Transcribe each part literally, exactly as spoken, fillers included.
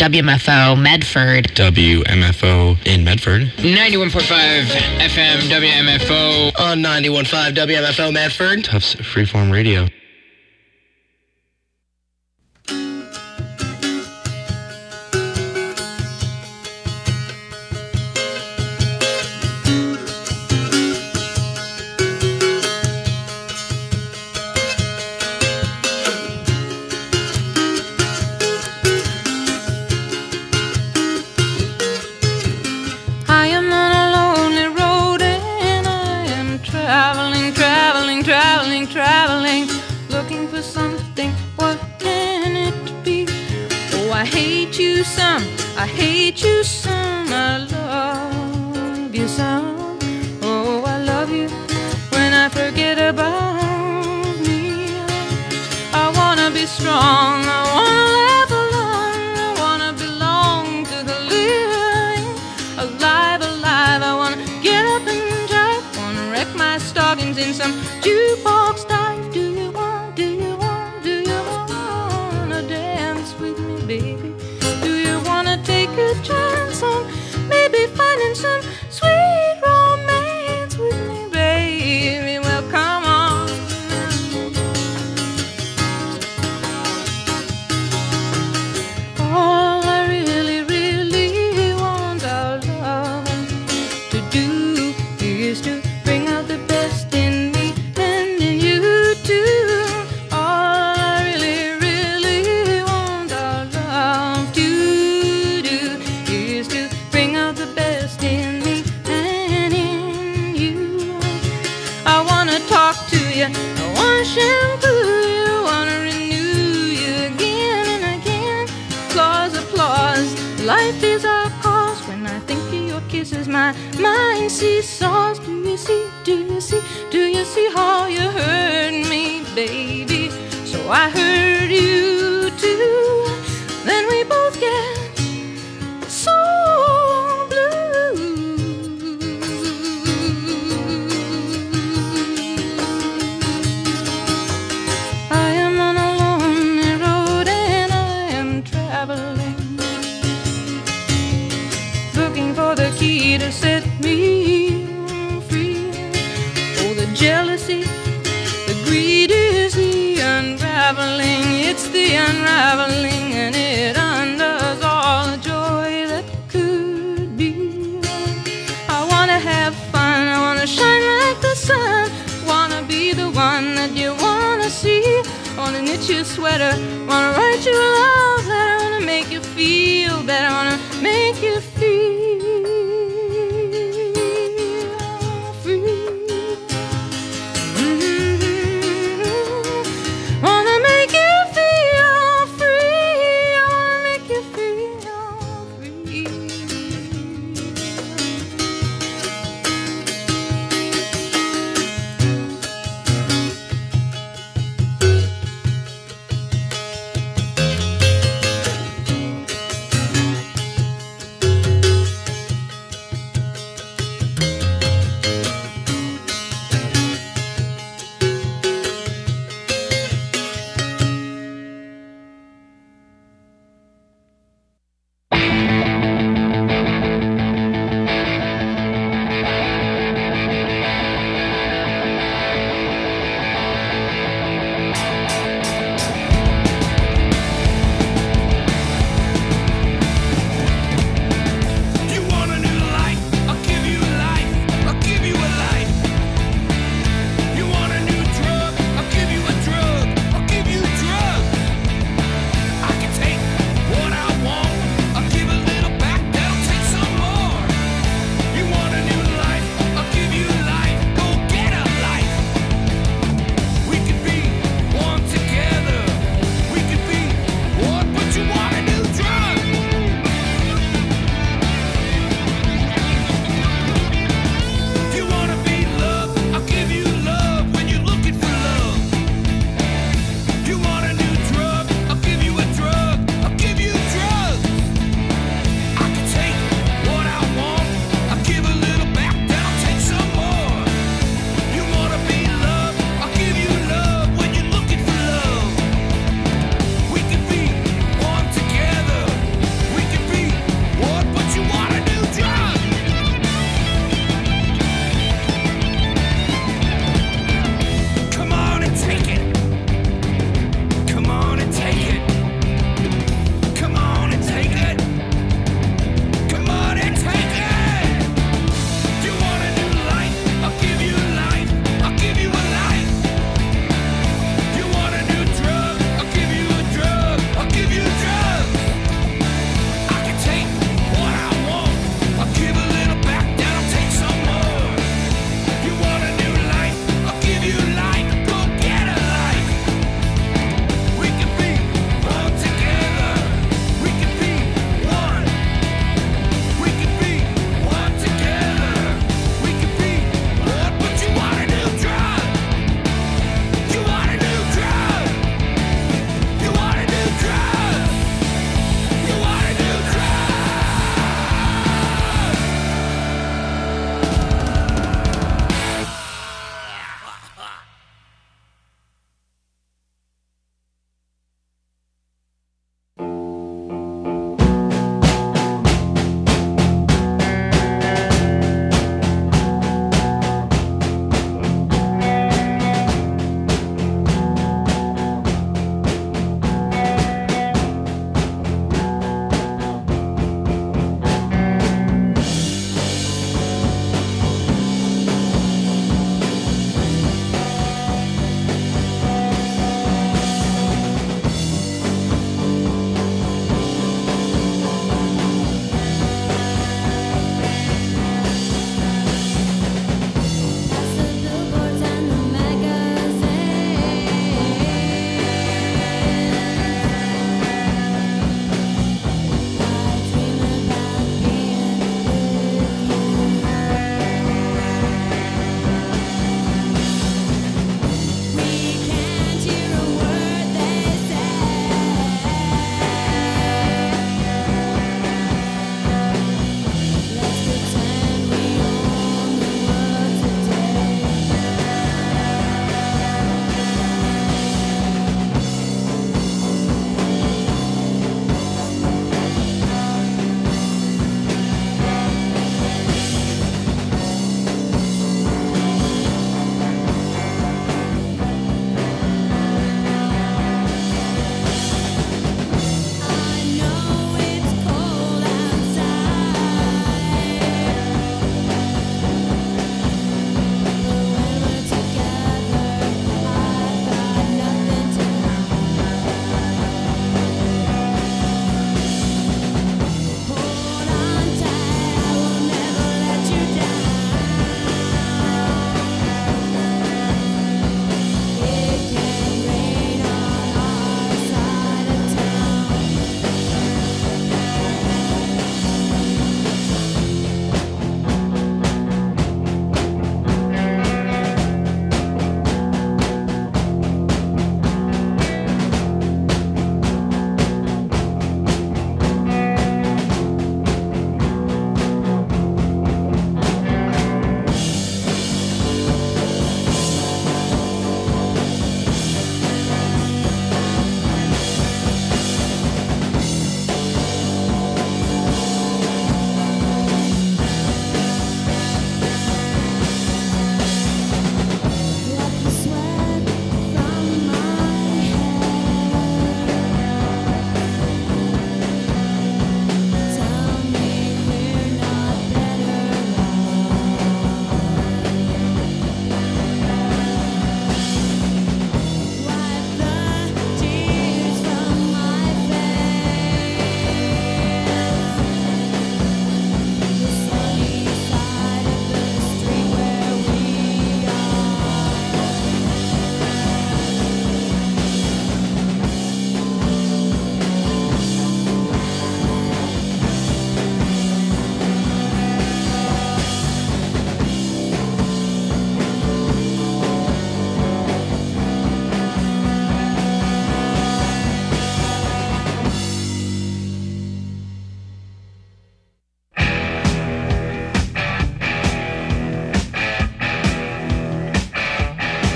W M F O Medford. W M F O in Medford. ninety-one point five F M W M F O. On ninety-one point five W M F O Medford. Tufts Freeform Radio. I hate you some, I love you some. Oh, I love you when I forget about me. I wanna be strong, I wanna laugh along, I wanna belong to the living. Alive, alive, I wanna get up and drive, wanna wreck my stockings in some jukebox dive. Do you want, do you want, do you wanna dance with me, baby? Take a chance on maybe finding some sweet romance with me, baby. Well, come on. All I really, really want our love to do is to bring out the best in me and in you too. All I really, really want our love to talk to you, I wanna shampoo you, wanna renew you again and again. Applause, applause, life is our cause. When I think of your kisses, my mind seesaws. Do you see, do you see, do you see how you hurt me, baby? So I hurt you too. Then we both get so to set me free. Oh, the jealousy, the greed is the unraveling. It's the unraveling, and it undoes all the joy that could be. I wanna have fun, I wanna shine like the sun, wanna be the one that you wanna see. Wanna knit your sweater, wanna write you a love letter, wanna make you feel better, wanna make you feel together.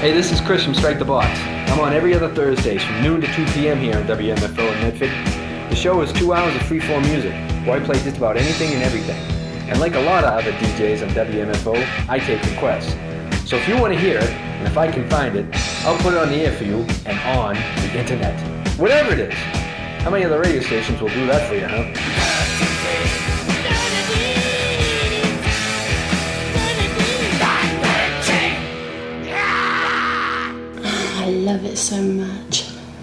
Hey, this is Chris from Strike the Box. I'm on every other Thursdays from noon to two p.m. here on W M F O in Medford. The show is two hours of free-form music, where I play just about anything and everything. And like a lot of other D Js on W M F O, I take requests. So if you want to hear it, and if I can find it, I'll put it on the air for you and on the internet. Whatever it is. How many other radio stations will do that for you, huh? I love it so much.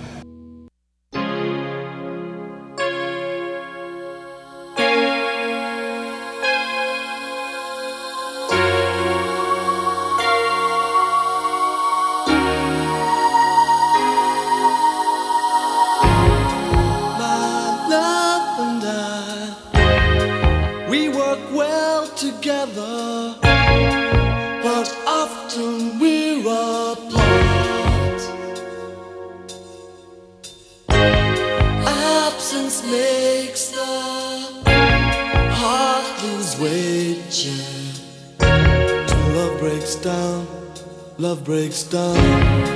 Love breaks down.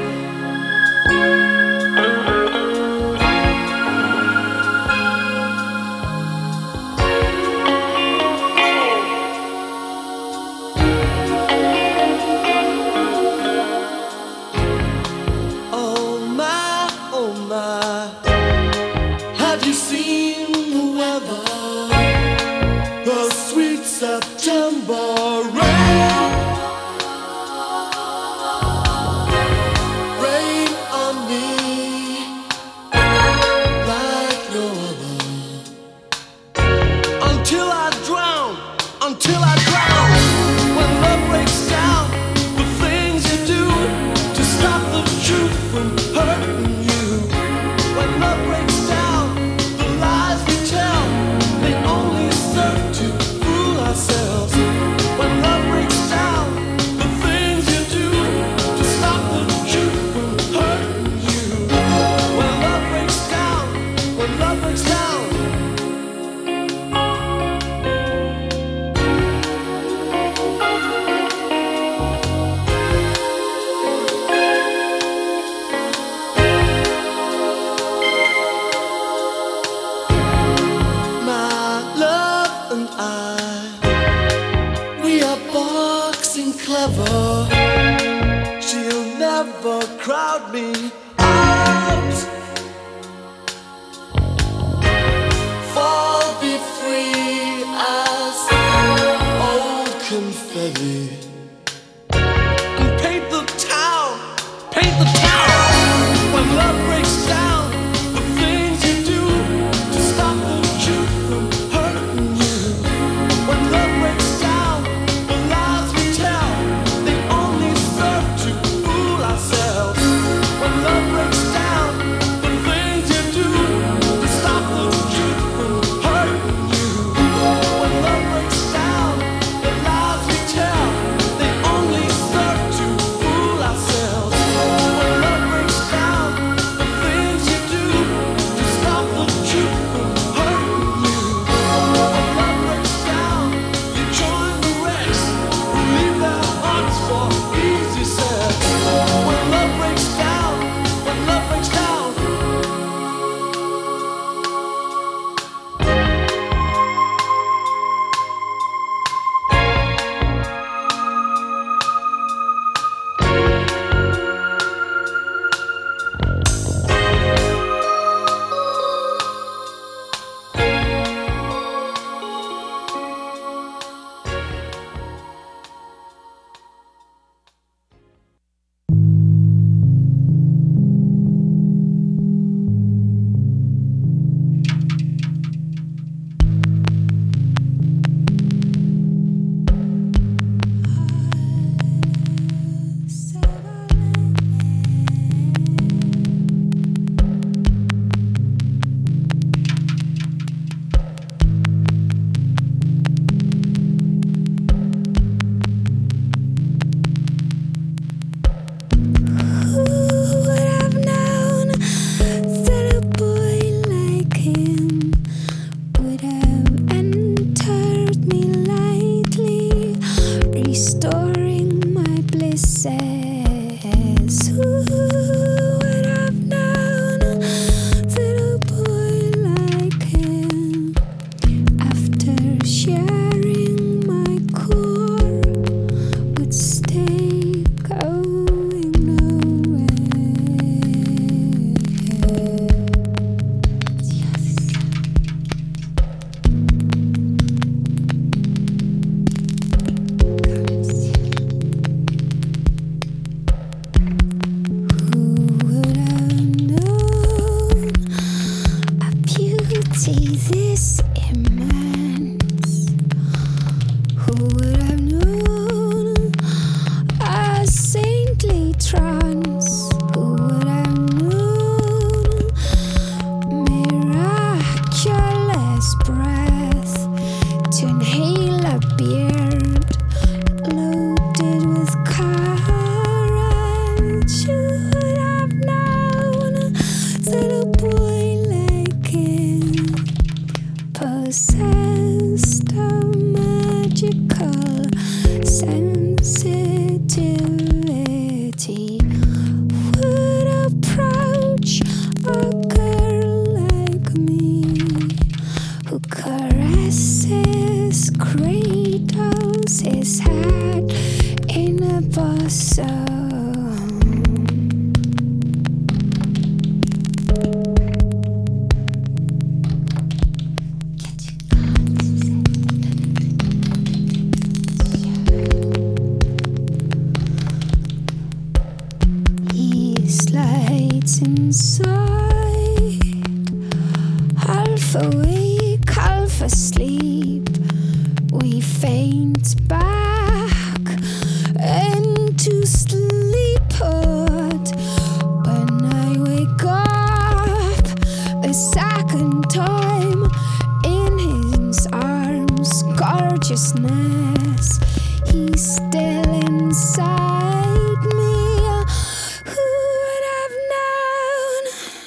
inside, half awake, half asleep. We faint back into sleep. But when I wake up a second time in his arms, gorgeousness, he's still inside me. Who would have known?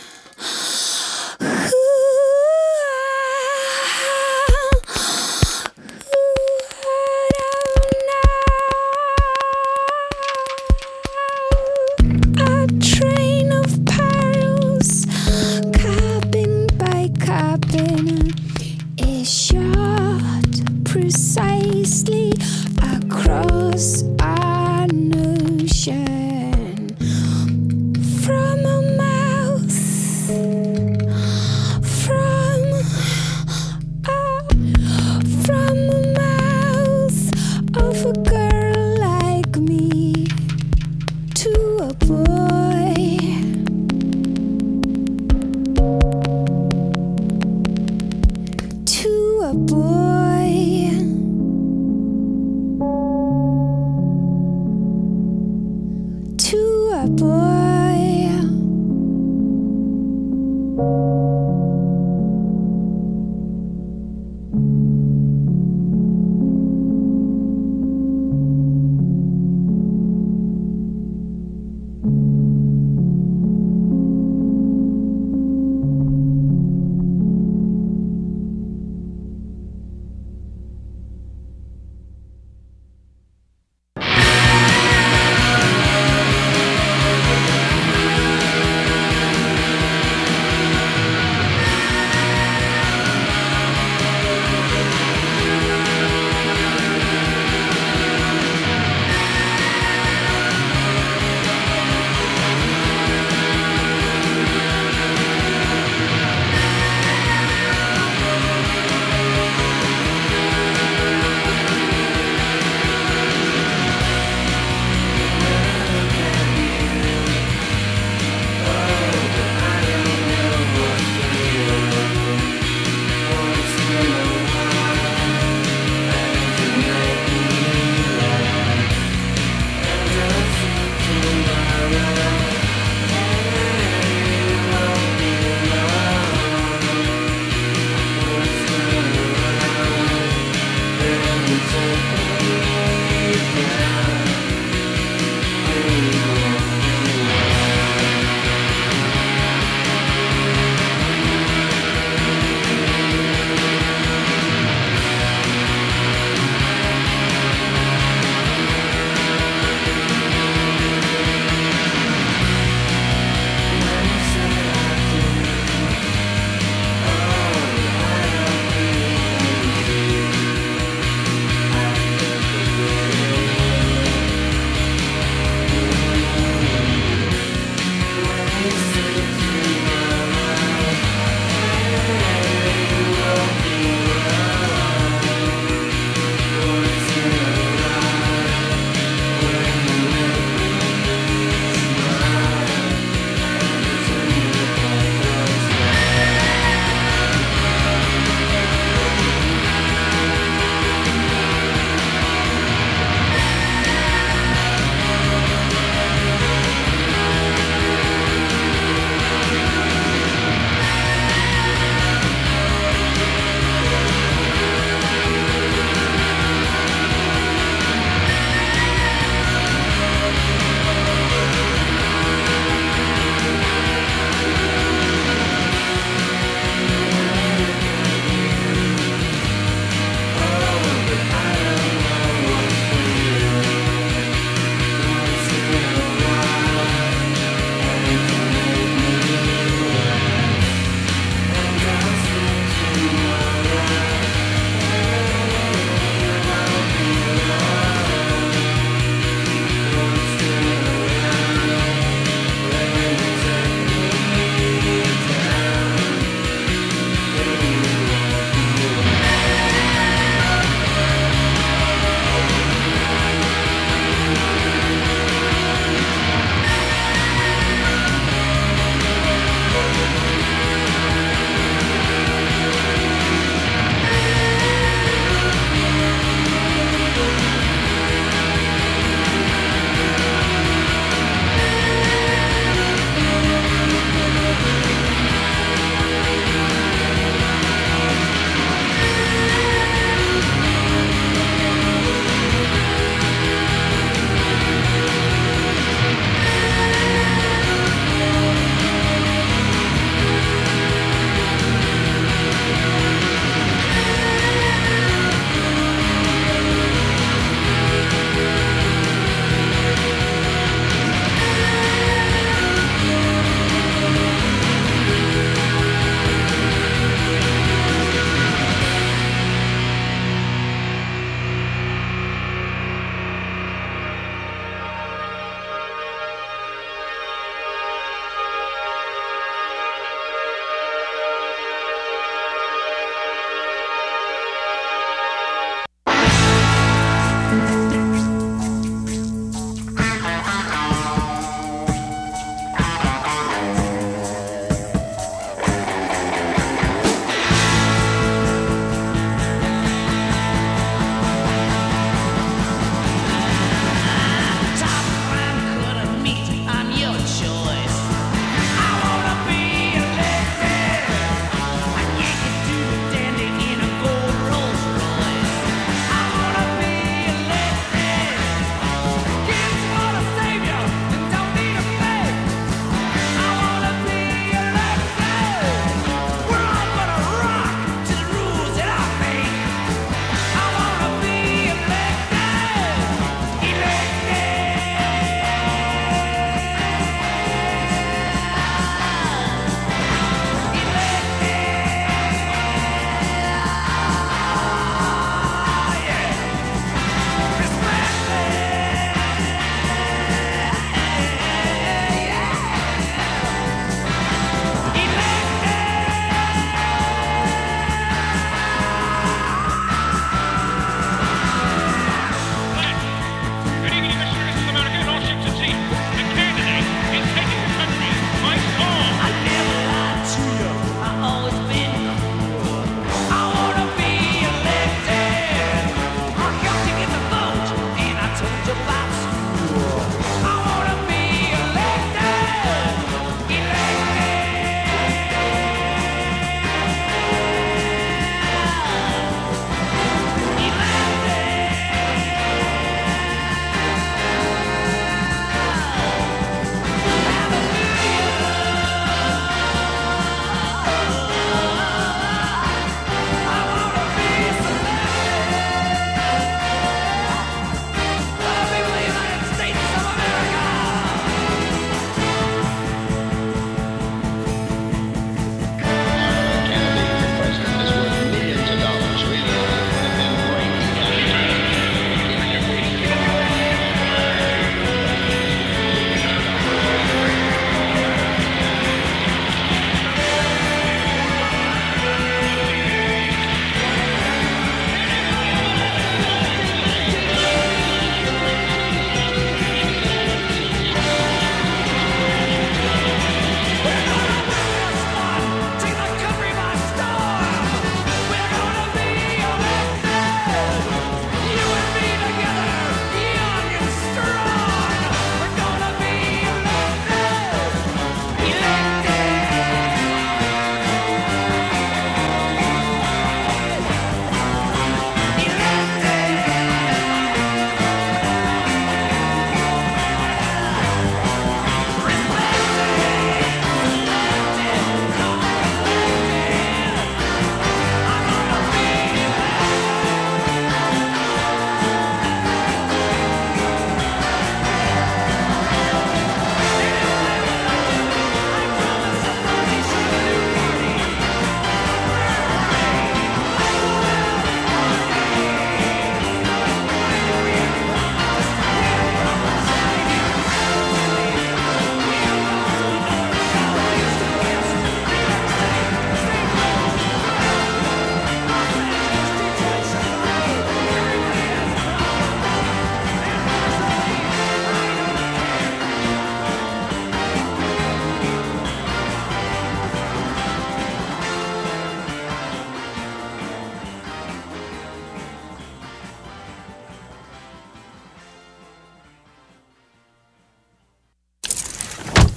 Who, who would have known? A train of perils, cabin by cabin, is shot precisely across an ocean from a mouth, from a, from a mouth of a girl like me to a boy, to a boy, to a boy.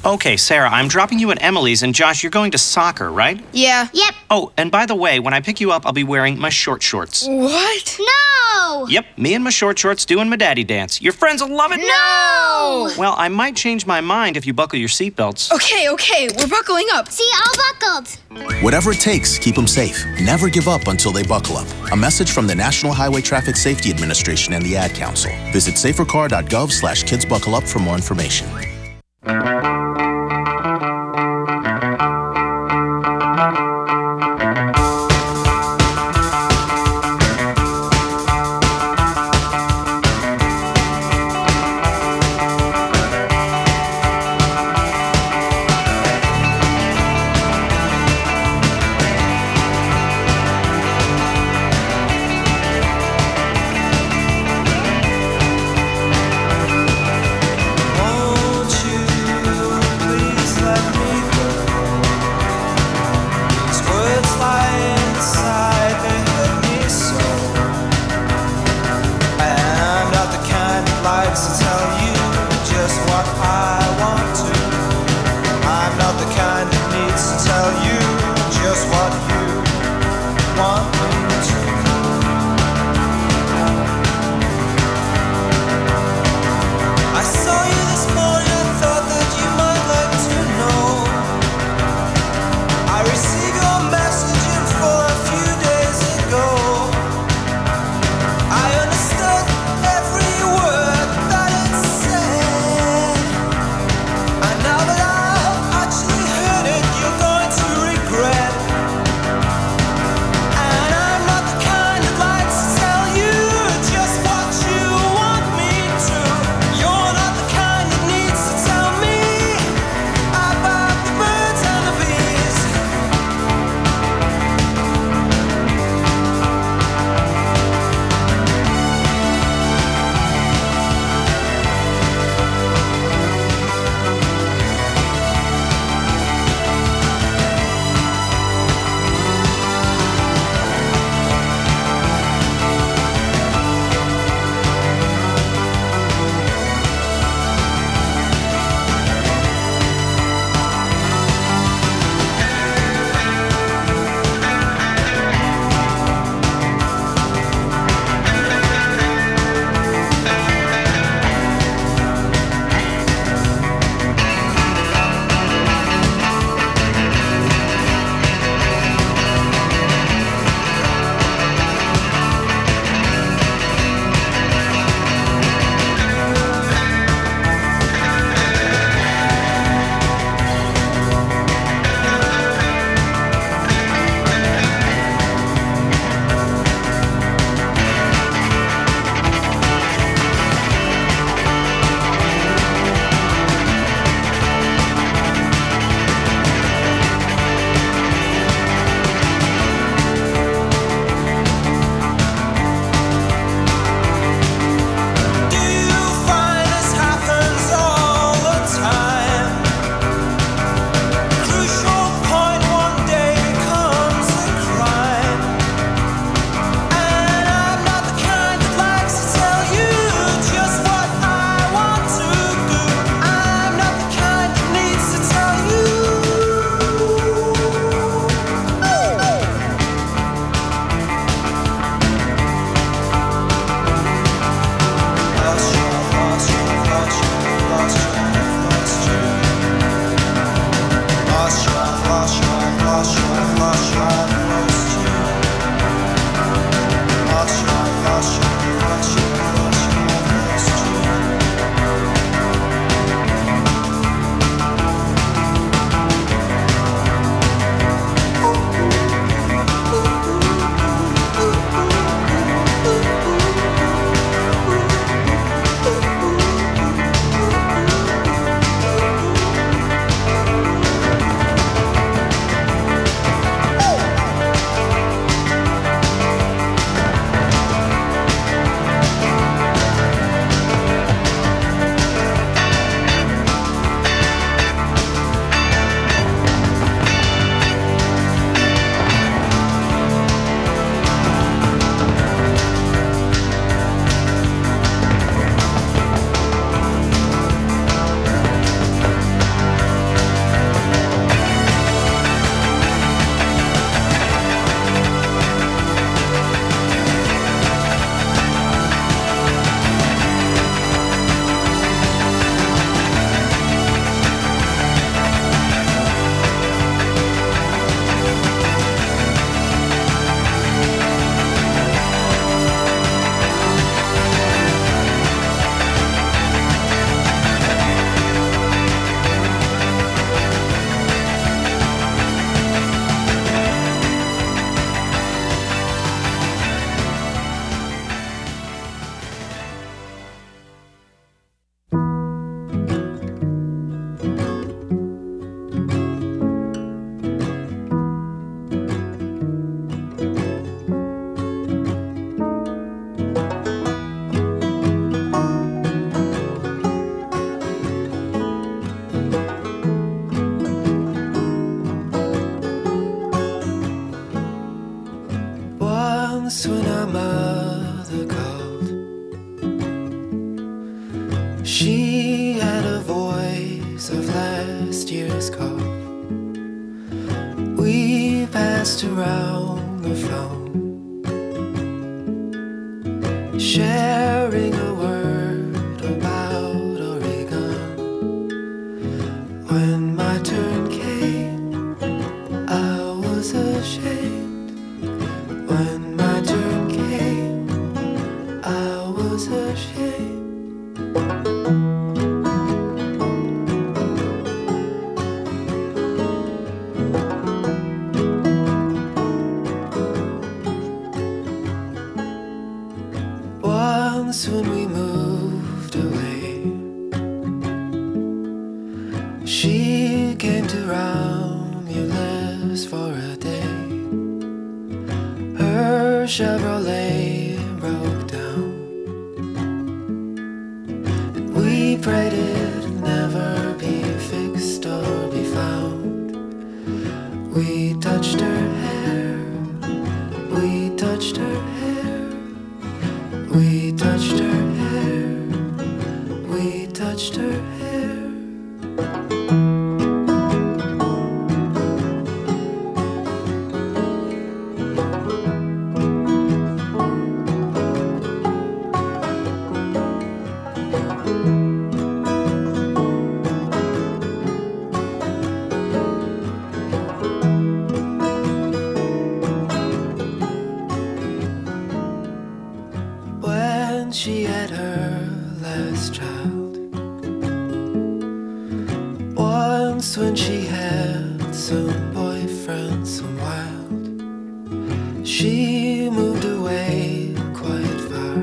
Okay, Sarah, I'm dropping you at Emily's, and Josh, you're going to soccer, right? Yeah. Yep. Oh, and by the way, when I pick you up, I'll be wearing my short shorts. What? No! Yep, me and my short shorts doing my daddy dance. Your friends will love it. No! Well, I might change my mind if you buckle your seatbelts. Okay, okay, we're buckling up. See, all buckled. Whatever it takes, keep them safe. Never give up until they buckle up. A message from the National Highway Traffic Safety Administration and the Ad Council. Visit safercar.gov slash kids buckle up for more information. Won't you Once when our mother called, she had a voice of last year's call. We passed around the phone, sharing a word about Oregon. When my turn came, I was ashamed. When my turn came, I was ashamed. Once when we moved away, she came to Romulus for a day. Her Chevrolet broke down, and we prayed it'd never be fixed or be found. We touched her hair, we touched her hair, we touched her hair, we touched her hair. When she had her last child, once when she had some boyfriend, some wild, she moved away quite far.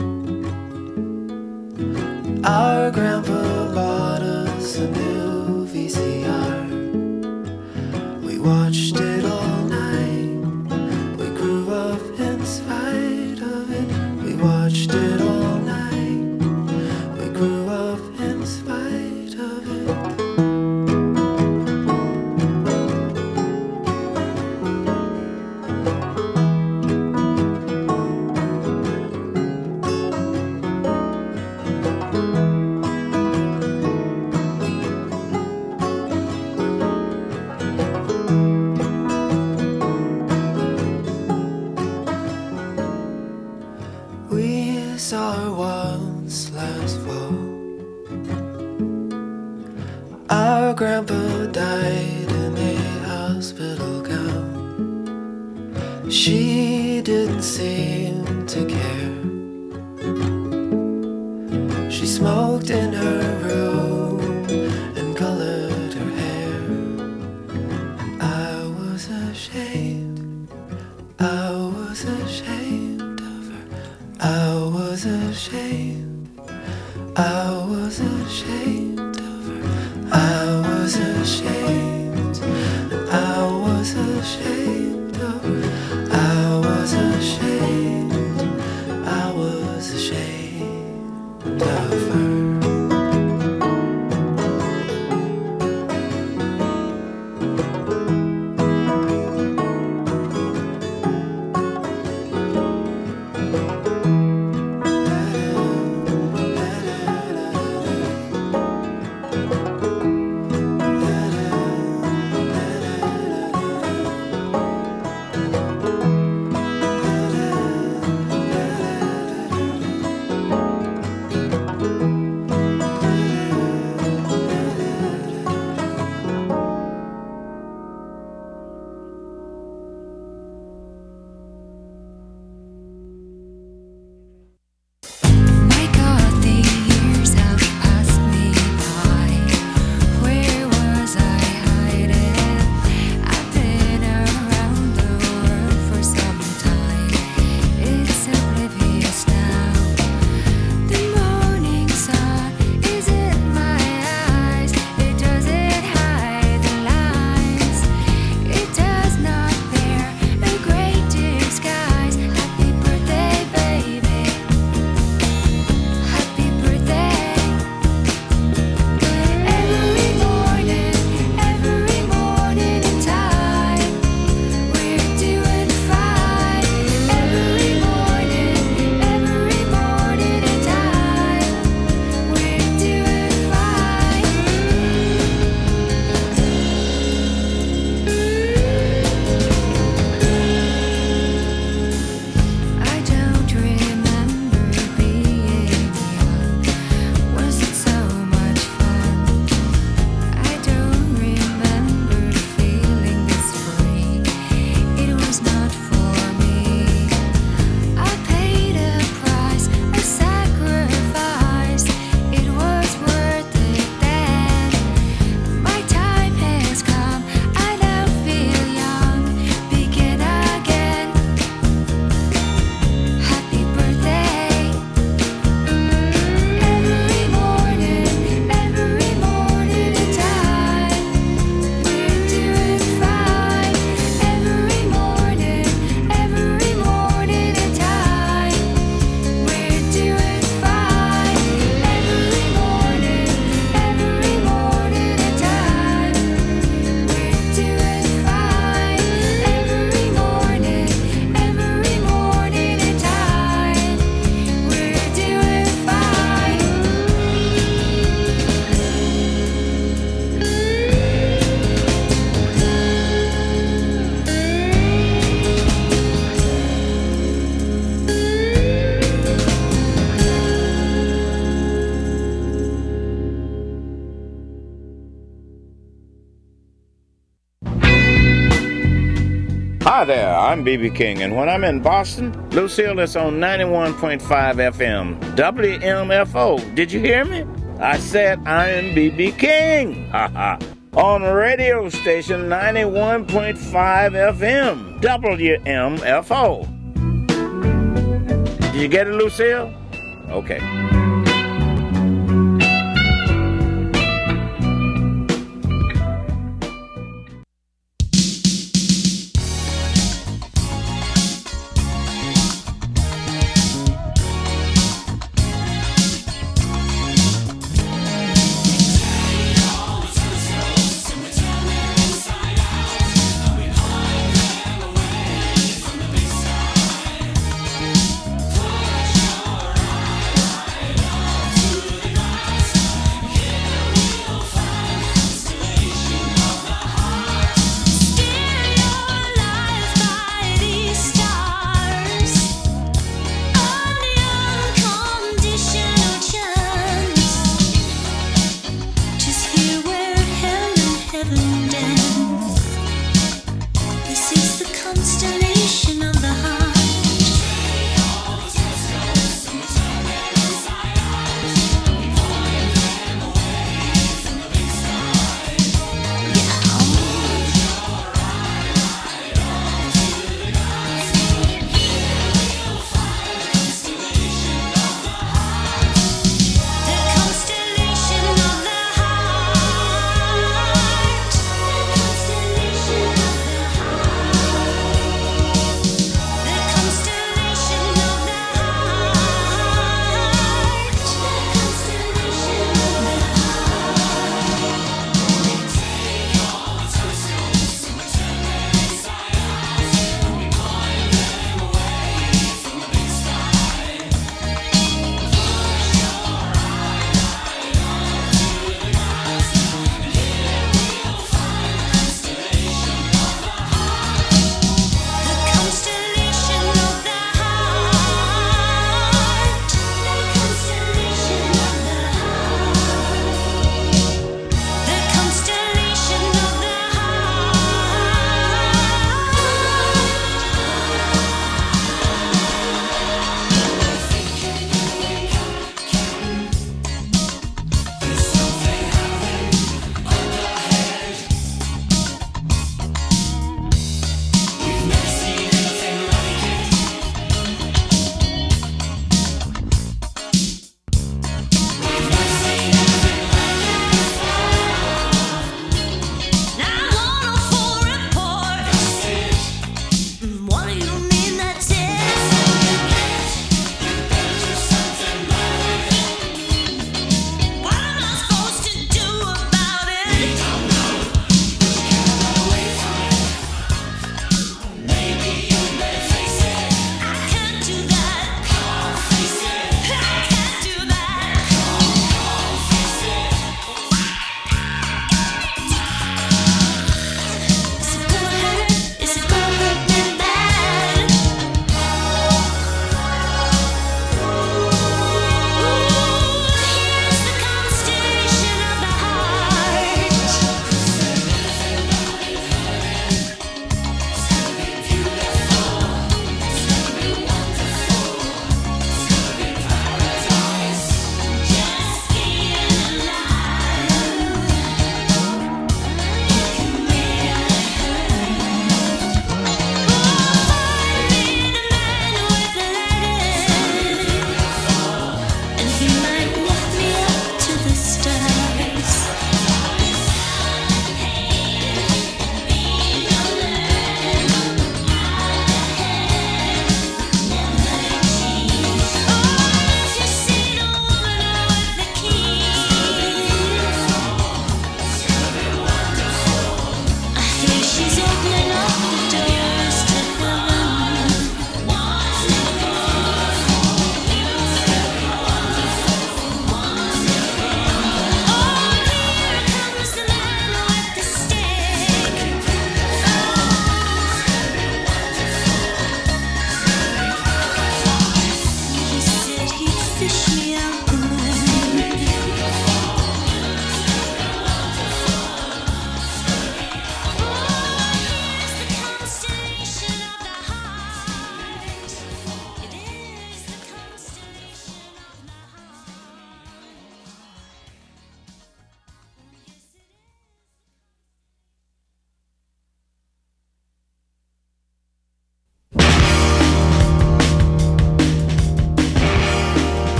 Our grandpa bought us a new V C R. We watched it all night, we grew up in spite of it. We watched it all night, we grew up in spite of it. We saw her once last fall. Our grandpa died in a hospital gown. She didn't seem to care. She smoked in her room and colored her hair. And I was ashamed, I was ashamed of her. I was ashamed, I was ashamed of her. I was ashamed, and I was ashamed of her. I was ashamed, I was ashamed of her. Hi there, I'm B B King, and when I'm in Boston, Lucille is on ninety-one point five F M, W M F O. Did you hear me? I said I am B B King. Ha ha. On radio station ninety-one point five F M, W M F O. Did you get it, Lucille? Okay.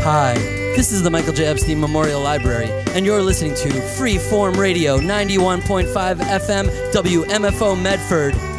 Hi, this is the Michael J. Epstein Memorial Library, and you're listening to Freeform Radio ninety-one point five F M W M F O Medford.